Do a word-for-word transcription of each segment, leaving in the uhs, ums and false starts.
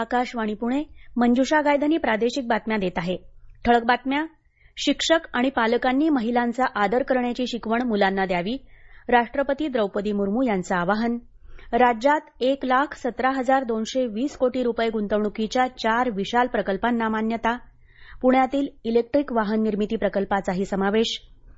आकाशवाणी पुणे. मंजुषा गायधनी प्रादेशिक बातम्या देत आहे. ठळक बातम्या. शिक्षक आणि पालकांनी महिलांचा आदर करण्याची शिकवण मुलांना द्यावी. राष्ट्रपती द्रौपदी मुर्मू यांचं आवाहन. राज्यात एक लाख सतरा हजार दोनशे वीस कोटी रुपये गुंतवणुकीच्या चार विशाल प्रकल्पांना मान्यता. पुण्यातील इलेक्ट्रिक वाहन निर्मिती प्रकल्पाचाही समावेश.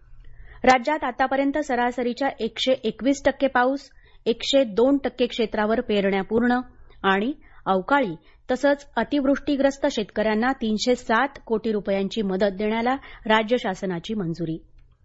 राज्यात आतापर्यंत सरासरीच्या एकशे एकवीस टक्के पाऊस, एकशे दोन टक्के क्षेत्रावर पेरण्या पूर्ण आणि अवकाळी तसंच अतिवृष्टीग्रस्त शेतकऱ्यांना तीनशे सात कोटी रुपयांची मदत देण्याला राज्य शासनाची मंजुरी.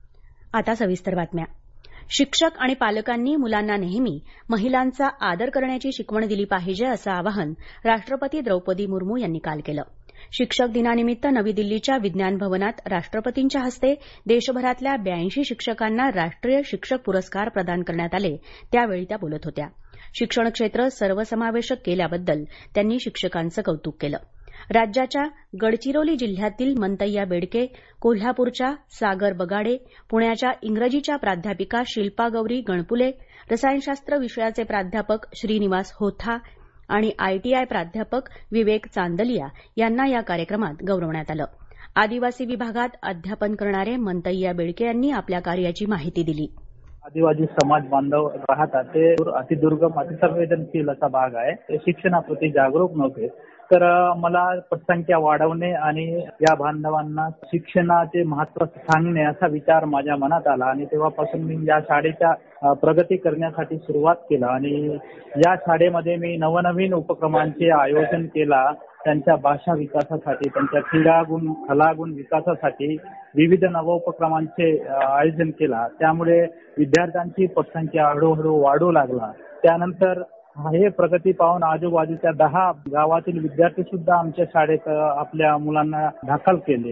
आता सविस्तर बातम्या. शिक्षक आणि पालकांनी मुलांना नेहमी महिलांचा आदर करण्याची शिकवण दिली पाहिजे असं आवाहन राष्ट्रपती द्रौपदी मुर्मू यांनी काल केलं. शिक्षक दिनानिमित्त नवी दिल्लीच्या विज्ञान भवनात राष्ट्रपतींच्या हस्ते देशभरातल्या ब्याऐंशी शिक्षकांना राष्ट्रीय शिक्षक पुरस्कार प्रदान करण्यात आले त्यावेळी त्या बोलत होत्या. शिक्षण क्षेत्र सर्वसमावेशक केल्याबद्दल त्यांनी शिक्षकांचं कौतुक केलं. राज्याच्या गडचिरोली जिल्ह्यातील मंतय्या बेडके, कोल्हापूरच्या सागर बगाडे, पुण्याच्या इंग्रजीच्या प्राध्यापिका शिल्पा गौरी गणपुले, रसायनशास्त्र विषयाचे प्राध्यापक श्रीनिवास होथा आणि आयटीआय प्राध्यापक विवेक चांदलिया यांना या कार्यक्रमात गौरवण्यात आलं. आदिवासी विभागात अध्यापन करणारे मंतय्या बेडके यांनी आपल्या कार्याची माहिती दिली. आदिवासी समाज बांधव राहतात ते अतिदुर्गम अतिसंवेदनशील असा भाग आहे. ते शिक्षणाप्रती जागरूक नव्हते, तर मला पटसंख्या वाढवणे आणि या बांधवांना शिक्षणाचे महत्त्व सांगणे असा विचार माझ्या मनात आला आणि तेव्हापासून मी या शाळेच्या प्रगती करण्यासाठी सुरुवात केला आणि या शाळेमध्ये मी नवनवीन उपक्रमांचे आयोजन केला. त्यांच्या भाषा विकासासाठी, त्यांच्या क्रीडागुण कलागुण विकासासाठी विविध नवोपक्रमांचे आयोजन केला. त्यामुळे विद्यार्थ्यांची पटसंख्या हळूहळू वाढू लागला. त्यानंतर हे प्रगती पाहून आजूबाजूच्या दहा गावातील विद्यार्थी सुद्धा आमच्या शाळेत आपल्या मुलांना दाखल केले.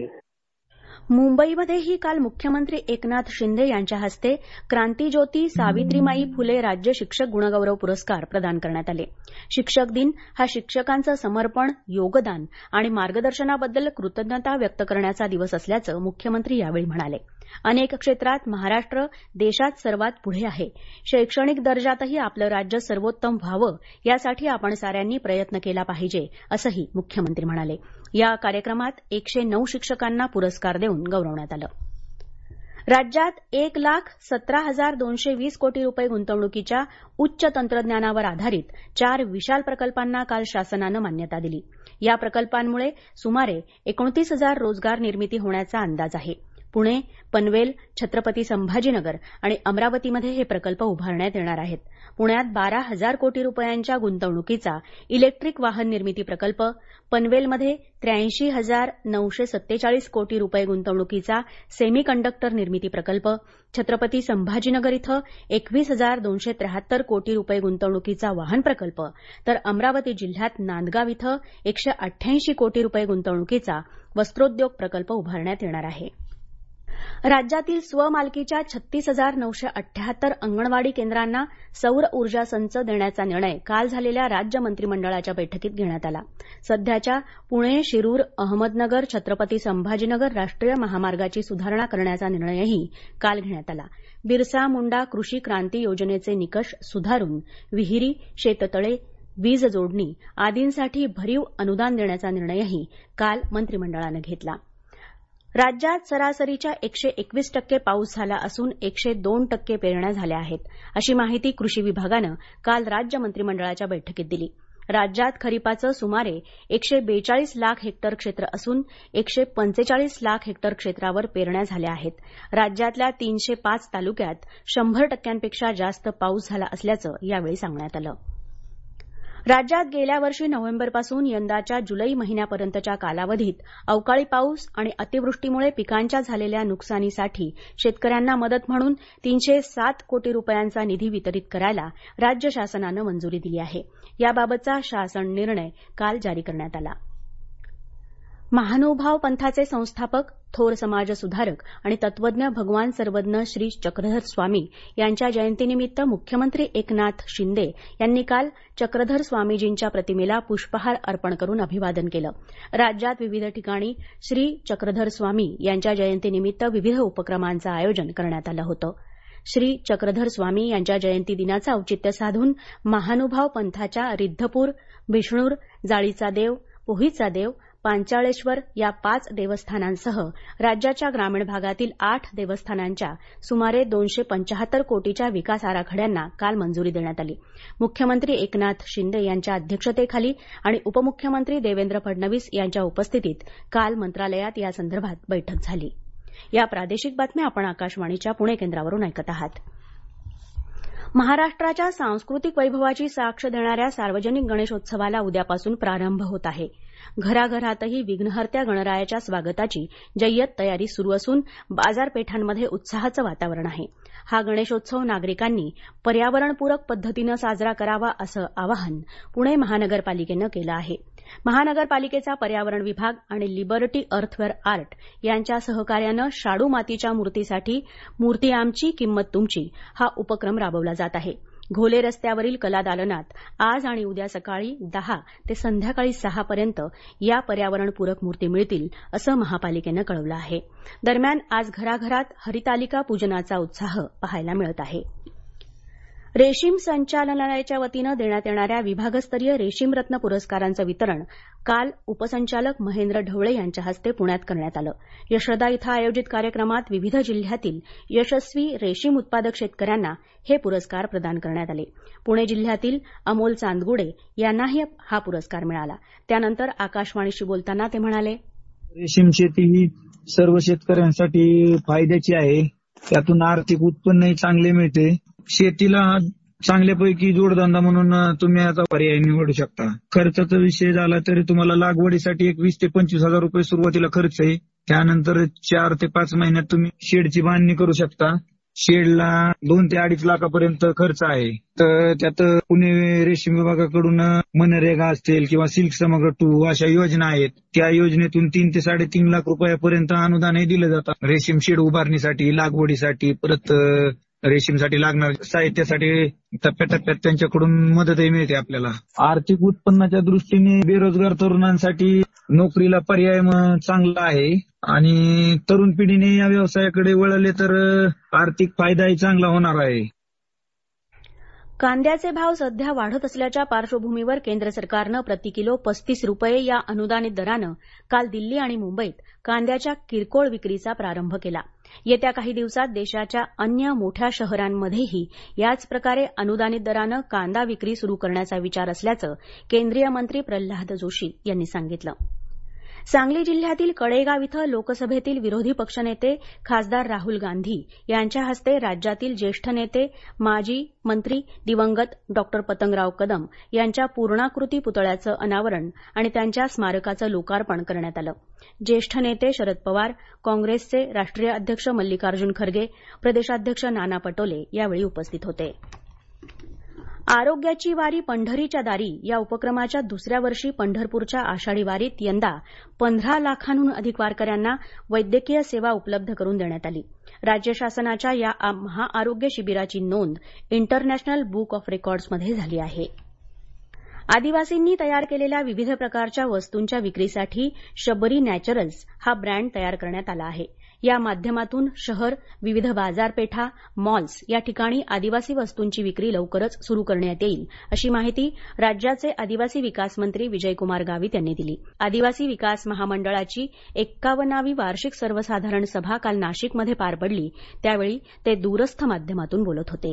मुंबईमध्येही काल मुख्यमंत्री एकनाथ शिंदे यांच्या हस्ते क्रांतीज्योती सावित्रीमाई फुले राज्य शिक्षक गुणगौरव पुरस्कार प्रदान करण्यात आले. शिक्षक दिन हा शिक्षकांचं समर्पण, योगदान आणि मार्गदर्शनाबद्दल कृतज्ञता व्यक्त करण्याचा दिवस असल्याचं मुख्यमंत्री यावेळी म्हणाले. अनेक क्षेत्रात महाराष्ट्र देशात सर्वात पुढे आहे. शैक्षणिक दर्जातही आपलं राज्य सर्वोत्तम व्हावं यासाठी आपण साऱ्यांनी प्रयत्न केला पाहिजे असंही मुख्यमंत्री म्हणाले. या कार्यक्रमात एकशे नऊ शिक्षकांना पुरस्कार देऊन गौरवण्यात आलं. राज्यात एक लाख सतरा हजार दोनशे वीस कोटी रुपये गुंतवणुकीच्या उच्च तंत्रज्ञानावर आधारित चार विशाल प्रकल्पांना काल शासनानं मान्यता दिली. या प्रकल्पांमुळे सुमारे एकोणतीस हजार रोजगार निर्मिती होण्याचा अंदाज आहे. पुणे, पनवेल, छत्रपती संभाजीनगर आणि अमरावतीमध्ये हे प्रकल्प उभारण्यात येणार आहेत. पुण्यात बारा हजार कोटी रुपयांच्या गुंतवणुकीचा इलेक्ट्रिक वाहन निर्मिती प्रकल्प, पनवेलमध्ये त्र्याऐंशी हजार नऊशे सत्तेचाळीस कोटी रुपये गुंतवणुकीचा सेमी कंडक्टर निर्मिती प्रकल्प, छत्रपती संभाजीनगर इथं एकवीस हजार दोनशे त्र्याहत्तर कोटी रुपये गुंतवणुकीचा वाहन प्रकल्प, तर अमरावती जिल्ह्यात नांदगाव इथं एकशे अठ्ठ्याऐंशी कोटी रुपये गुंतवणुकीचा वस्त्रोद्योग प्रकल्प उभारण्यात येणार आहे. राज्यातील स्वमालकीच्या छत्तीस हजार नऊशे अठ्ठ्याहत्तर अंगणवाडी केंद्रांना सौर ऊर्जा संच देण्याचा निर्णय काल झालेल्या राज्य मंत्रिमंडळाच्या बैठकीत घेण्यात आला. सध्याच्या पुणे, शिरूर, अहमदनगर, छत्रपती संभाजीनगर राष्ट्रीय महामार्गाची सुधारणा करण्याचा निर्णयही काल घेण्यात आला. बिरसा मुंडा कृषी क्रांती योजनेचे निकष सुधारून विहिरी, शेततळे, वीज जोडणी आदींसाठी भरीव अनुदान देण्याचा निर्णयही काल मंत्रिमंडळानं घेतला. राज्यात सरासरीच्या एकशे एकवीस टक्के पाऊस झाला असून एकशे दोन टक्के पेरण्या झाल्या आहेत, अशी माहिती कृषी विभागानं काल राज्य मंत्रिमंडळाच्या बैठकीत दिली. राज्यात खरीपाचं सुमारे एकशे बेचाळीस लाख हेक्टर क्षेत्र असून एकशे पंचेचाळीस लाख हेक्टर क्षेत्रावर पेरण्या झाल्या आहेत. राज्यातल्या तीनशे पाच तालुक्यात शंभर टक्क्यांपेक्षा जास्त पाऊस झाला असल्याचं यावेळी सांगण्यात आलं. राज्यात गेल्या वर्षी नोव्हेंबरपासून यंदाच्या जुलै महिन्यापर्यंतच्या कालावधीत अवकाळी पाऊस आणि अतिवृष्टीमुळे पिकांच्या झालेल्या नुकसानीसाठी शेतकऱ्यांना मदत म्हणून तीनशे सात कोटी रुपयांचा निधी वितरित करायला राज्य शासनानं मंजुरी दिली आहे. याबाबतचा शासन निर्णय काल जारी करण्यात आला. महानुभाव पंथाचे संस्थापक, थोर समाजसुधारक आणि तत्वज्ञ भगवान सर्वज्ञ श्री चक्रधर स्वामी यांच्या जयंतीनिमित्त मुख्यमंत्री एकनाथ शिंदे यांनी काल चक्रधर स्वामीजींच्या प्रतिमेला पुष्पहार अर्पण करून अभिवादन केलं. राज्यात विविध ठिकाणी श्री चक्रधर स्वामी यांच्या जयंतीनिमित्त विविध उपक्रमांचं आयोजन करण्यात आलं होतं. श्री चक्रधर स्वामी यांच्या जयंती दिनाचं औचित्य साधून महानुभाव पंथाच्या रिद्धपूर, बिष्णूर, जाळीचा देव, पोहीचा देव, पांचाळेश्वर या पाच देवस्थानांसह राज्याच्या ग्रामीण भागातील आठ देवस्थानांच्या सुमारे दोनशे पंचाहत्तर कोटीच्या विकास आराखड्यांना काल मंजुरी देण्यात आली. मुख्यमंत्री एकनाथ शिंदे यांच्या अध्यक्षतेखाली आणि उपमुख्यमंत्री देवेंद्र फडणवीस यांच्या उपस्थितीत काल मंत्रालयात यासंदर्भात बैठक झाली. या प्रादेशिक बातम्या आपण आकाशवाणीच्या पुणे केंद्रावरून ऐकत आहात. महाराष्ट्राच्या सांस्कृतिक वैभवाची साक्ष देणाऱ्या सार्वजनिक गणेशोत्सवाला उद्यापासून प्रारंभ होत आहे. घराघरातही विघ्नहर्त्या गणरायाच्या स्वागताची जय्यत तयारी सुरू असून बाजारपेठांमध्ये उत्साहाचं वातावरण आहे. हा गणेशोत्सव नागरिकांनी पर्यावरणपूरक पद्धतीनं साजरा करावा असं आवाहन पुणे महानगरपालिकेनं केलं आहे. महानगरपालिकेचा पर्यावरण विभाग आणि लिबर्टी अर्थवेअर आर्ट यांच्या सहकार्यानं शाडू मातीच्या मूर्तीसाठी मूर्ती आमची किंमत तुमची हा उपक्रम राबवला जात आहे. घोले रस्त्यावरील कला दालनात आज आणि उद्या सकाळी दहा ते संध्याकाळी सहा पर्यंत या पर्यावरणपूरक मूर्ती मिळतील असं महापालिकेनं कळवलं आहे. दरम्यान आज घराघरात हरितालिका पूजनाचा उत्साह पाहायला मिळत आहे. रेशीम संचालनालयाच्या वतीनं देण्यात येणाऱ्या विभागस्तरीय रेशीम रत्न पुरस्कारांचं वितरण काल उपसंचालक महेंद्र ढवळे यांच्या हस्ते पुण्यात करण्यात आलं. यशोदा इथं आयोजित कार्यक्रमात विविध जिल्ह्यातील यशस्वी रेशीम उत्पादक शेतकऱ्यांना हे पुरस्कार प्रदान करण्यात आले. पुणे जिल्ह्यातील अमोल चांदगुडे यांनाही हा पुरस्कार मिळाला. त्यानंतर आकाशवाणीशी बोलताना ते म्हणाले, रेशीम शेती ही सर्व शेतकऱ्यांसाठी फायद्याची आहे. त्यातून आर्थिक उत्पन्नही चांगले मिळते. शेतीला चांगल्यापैकी जोडधंदा म्हणून तुम्ही आता पर्याय निवडू शकता. खर्चाचा विषय झाला तरी तुम्हाला लागवडीसाठी एक वीस ते पंचवीस हजार रुपये सुरुवातीला खर्च आहे. त्यानंतर चार ते पाच महिन्यात तुम्ही शेडची बांधणी करू शकता. शेडला दोन ते अडीच लाखापर्यंत खर्च आहे. तर त्यात पुणे रेशीम विभागाकडून मनरेगा असतील किंवा सिल्क समग्र टू अशा योजना आहेत. त्या योजनेतून तीन ते साडेतीन लाख रुपयापर्यंत अनुदानही दिलं जातं. रेशीम शेड उभारणीसाठी, लागवडीसाठी, परत रेशीमसाठी लागणार साहित्यासाठी टप्प्याटप्प्यात त्यांच्याकडून मदतही मिळते आपल्याला. आर्थिक उत्पन्नाच्या दृष्टीने बेरोजगार तरुणांसाठी नोकरीला पर्याय चांगला आहे आणि तरुण पिढीने या व्यवसायाकडे वळले तर आर्थिक फायदाही चांगला होणार आहे. कांद्याचे भाव सध्या वाढत असल्याच्या पार्श्वभूमीवर केंद्र सरकारनं प्रति किलो पस्तीस रुपये या अनुदानित दरानं काल दिल्ली आणि मुंबईत कांद्याच्या किरकोळ विक्रीचा प्रारंभ केला. येत्या काही दिवसात देशाच्या अन्य मोठ्या शहरांमध्येही याच प्रकारे अनुदानित दरानं कांदा विक्री सुरू करण्याचा विचार असल्याचं केंद्रीय मंत्री प्रल्हाद जोशी यांनी सांगितलं. सांगली जिल्ह्यातील कडेगाव इथं लोकसभेतील विरोधी पक्षनेते खासदार राहुल गांधी यांच्या हस्ते राज्यातील ज्येष्ठ नेते माजी मंत्री दिवंगत डॉक्टर पतंगराव कदम यांच्या पूर्णाकृती पुतळ्याचं अनावरण आणि त्यांच्या स्मारकाचं लोकार्पण करण्यात आलं. ज्येष्ठ नेते शरद पवार, काँग्रेसचे राष्ट्रीय अध्यक्ष मल्लिकार्जुन खरगे, प्रदेशाध्यक्ष नाना पटोले यावेळी उपस्थित होते. आरोग्याची वारी पंढरीच्या दारी या उपक्रमाच्या दुसऱ्या वर्षी पंढरपूरच्या आषाढी वारीत यंदा पंधरा लाखांहून अधिक वारकऱ्यांना वैद्यकीय सेवा उपलब्ध करून देण्यात आली. राज्य शासनाच्या या महाआरोग्य शिबिराची नोंद इंटरनॅशनल बुक ऑफ रेकॉर्ड्समध्ये झाली आहे. आदिवासींनी तयार केलेल्या विविध प्रकारच्या वस्तूंच्या विक्रीसाठी शबरी नॅचरल्स हा ब्रँड तयार करण्यात आला आहे. या माध्यमातून शहर, विविध बाजारपेठा, मॉल्स या ठिकाणी आदिवासी वस्तूंची विक्री लवकरच सुरू करण्यात येईल अशी माहिती राज्याचे आदिवासी विकास मंत्री विजयकुमार गावित यांनी दिली. आदिवासी विकास महामंडळाची एक्कावन्नावी वार्षिक सर्वसाधारण सभा काल नाशिकमध्ये पार पडली. त्यावेळी ते दूरस्थ माध्यमातून बोलत होते.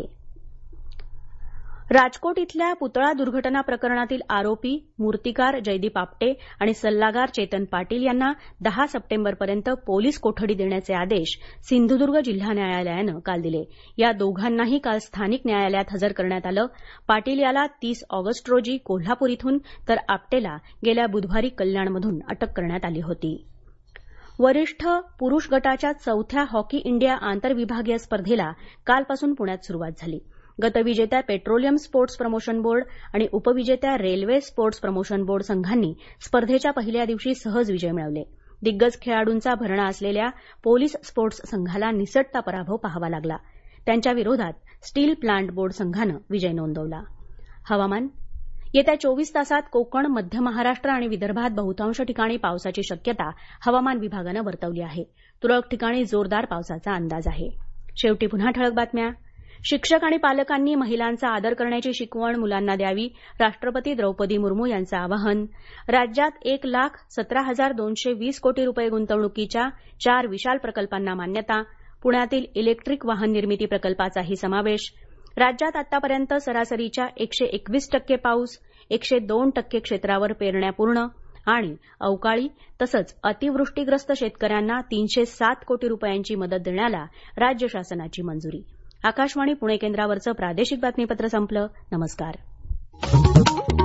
राजकोट इथल्या पुतळा दुर्घटना प्रकरणातील आरोपी मूर्तिकार जयदीप आपटे आणि सल्लागार चेतन पाटील यांना दहा सप्टेंबरपर्यंत पोलीस कोठडी देण्याचे आदेश सिंधुदुर्ग जिल्हा न्यायालयानं काल दिले. या दोघांनाही काल स्थानिक न्यायालयात हजर करण्यात आलं. पाटील याला तीस ऑगस्ट रोजी कोल्हापूर इथून तर आपटेला गेल्या बुधवारी कल्याणमधून अटक करण्यात आली होती. वरिष्ठ पुरुष गटाच्या चौथ्या हॉकी इंडिया आंतरविभागीय स्पर्धेला कालपासून पुण्यात सुरुवात झाली. गतविजेत्या पेट्रोलियम स्पोर्ट्स प्रमोशन बोर्ड आणि उपविजेत्या रेल्वे स्पोर्ट्स प्रमोशन बोर्ड संघांनी स्पर्धेच्या पहिल्या दिवशी सहज विजय मिळवले. दिग्गज खेळाडूंचा भरणा असलेल्या पोलीस स्पोर्ट्स संघाला निसटता पराभव पाहावा लागला. त्यांच्या विरोधात स्टील प्लांट बोर्ड संघानं विजय नोंदवला. हवामान येत्या चोवीस तासात कोकण, मध्य महाराष्ट्र आणि विदर्भात बहुतांश ठिकाणी पावसाची शक्यता हवामान विभागानं वर्तवली आहे. तुरळक ठिकाणी जोरदार पावसाचा अंदाज आहे. शेवटी पुन्हा ठळक बातम्या. शिक्षक आणि पालकांनी महिलांचा आदर करण्याची शिकवण मुलांना द्यावी राष्ट्रपती द्रौपदी मुर्मू यांचं आवाहन राज्यात एक लाख सतरा हजार दोनशे वीस कोटी रुपये गुंतवणुकीच्या चार विशाल प्रकल्पांना मान्यता पुण्यातील इलेक्ट्रिक वाहन निर्मिती प्रकल्पाचाही समावेश राज्यात आतापर्यंत सरासरीच्या एकशे एकवीस टक्के पाऊस एकशे दोन टक्के क्षेत्रावर पेरण्या पूर्ण आणि अवकाळी तसंच अतिवृष्टीग्रस्त शेतकऱ्यांना तीनशे सात कोटी रुपयांची मदत देण्याला राज्य शासनाची मंजुरी आकाशवाणी पुणे केंद्रावरचं प्रादेशिक बातमीपत्र संपलं नमस्कार